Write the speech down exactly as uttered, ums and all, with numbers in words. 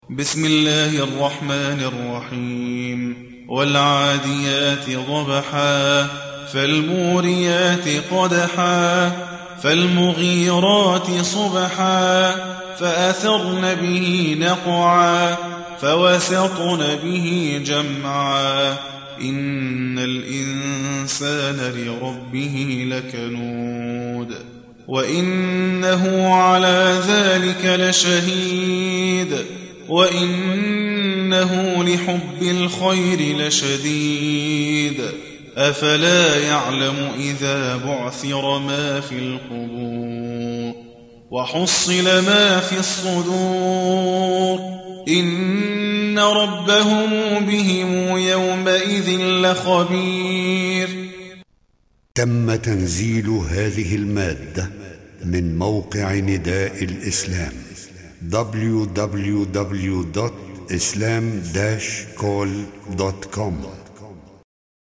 بسم الله الرحمن الرحيم والعاديات ضبحا فالموريات قدحا فالمغيرات صبحا فأثرن به نقعا فوسطن به جمعا إن الإنسان لربه لكنود وإنه على ذلك لشهيد وإنه لحب الخير لشديد أفلا يعلم إذا بعثر ما في القبور وحصل ما في الصدور إن ربهم بهم يومئذ لخبير. تم تنزيل هذه المادة من موقع نداء الإسلام دبليو دبليو دبليو دوت إسلام داش كول دوت كوم.